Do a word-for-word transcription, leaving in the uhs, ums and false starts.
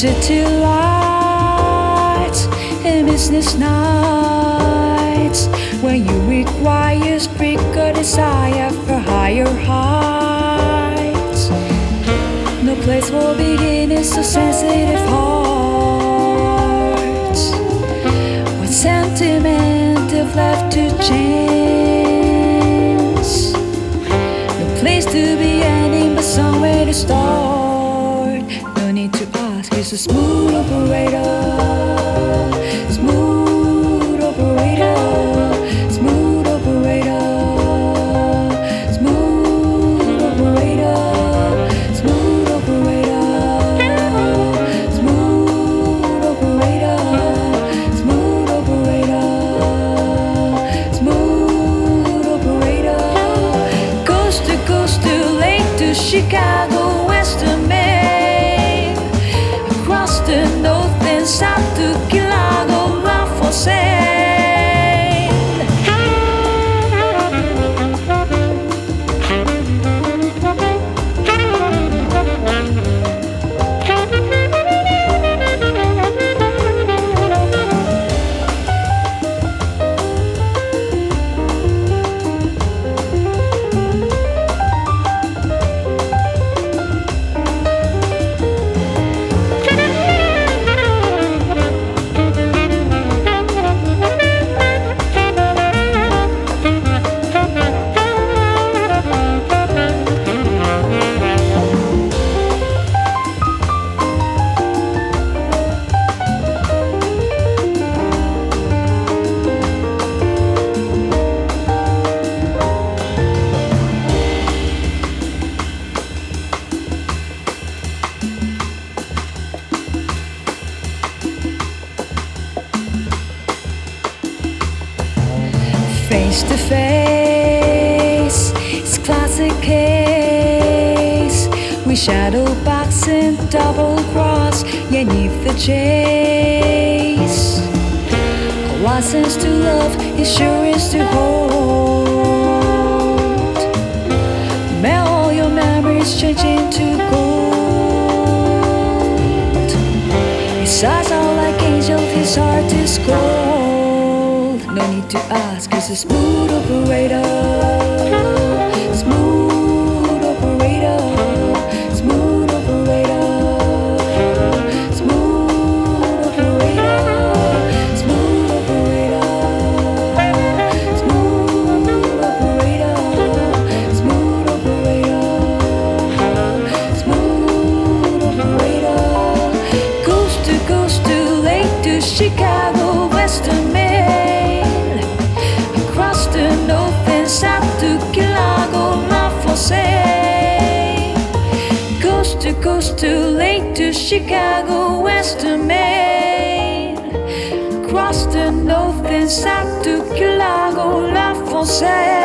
city lights and business nights, when you require speak a desire for higher heights. No place for beginners, so sensitive hearts. What sentiment if left to chance? No place to be ending, but somewhere to start. No need to ask, it's a smooth operator. Smooth operator. Smooth operator. Smooth operator. Smooth operator. Smooth operator. Smooth operator. Smooth operator. Coast to coast to Lake to Chicago, west to Maine, across the north and south to Kilago, La Fontaine. Face to face, it's classic case. We shadow box and double cross, yeah, need the chase. A license to love, insurance to hold. May all your memories change into gold. His eyes are like angels, his heart is cold. No need to ask, it's a smooth operator. Smooth operator. Smooth operator. Smooth operator. Smooth operator. Smooth operator. Smooth operator. Smooth operator. Coast to coast to Lake to Chicago, west to Maine, north and south to Kilago, La Fontaine. Coast to coast to Lake to Chicago, west to Maine, across the north and south to Kilago, La Fontaine.